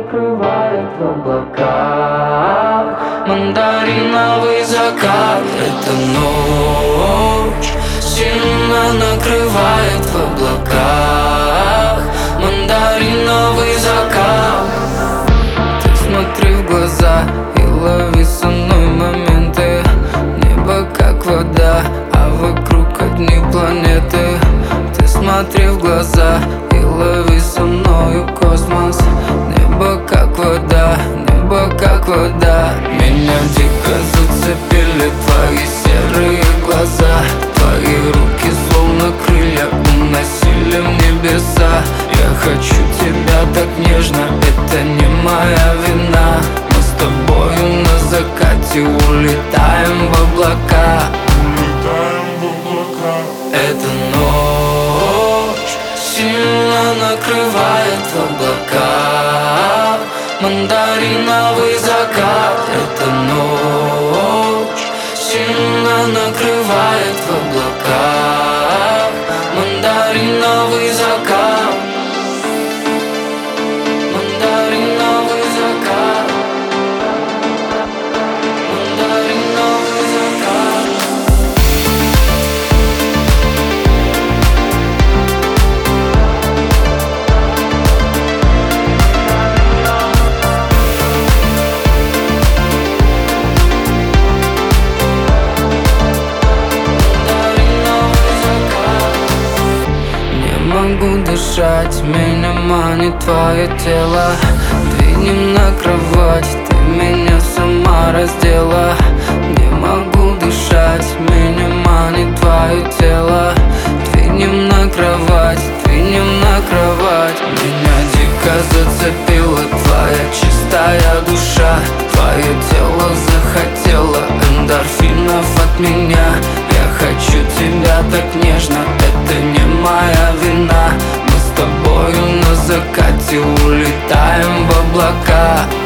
накрывает в облаках. Мандариновый закат — это ночь, сильно накрывает в облаках. Мандариновый закат. Ты смотри в глаза и лови со мной моменты. Небо как вода, а вокруг одни планеты. Ты смотри в глаза и лови со мною космос. Небо как вода, небо как вода. Меня дико зацепили твои серые глаза. Твои руки словно крылья уносили в небеса. Я хочу тебя так нежно, это не моя вина. Мы с тобою на закате улетаем в облака. Эта ночь сильно накрывает в облаках. Мандариновый закат. Эта ночь сильно накрывает в облаках. Мандариновый закат. Мандариновый закат. Мандариновый закат. Могу дышать, меня манит твое тело. Двинем на кровать, ты меня сама раздела. Не могу дышать, меня манит твое тело. Двинем на кровать, двинем на кровать. Меня дико зацепила твоя чистая душа. Твое тело захотело эндорфинов от меня. Я хочу тебя так нежно, это не моя вина. Мы с тобою на закате улетаем в облака.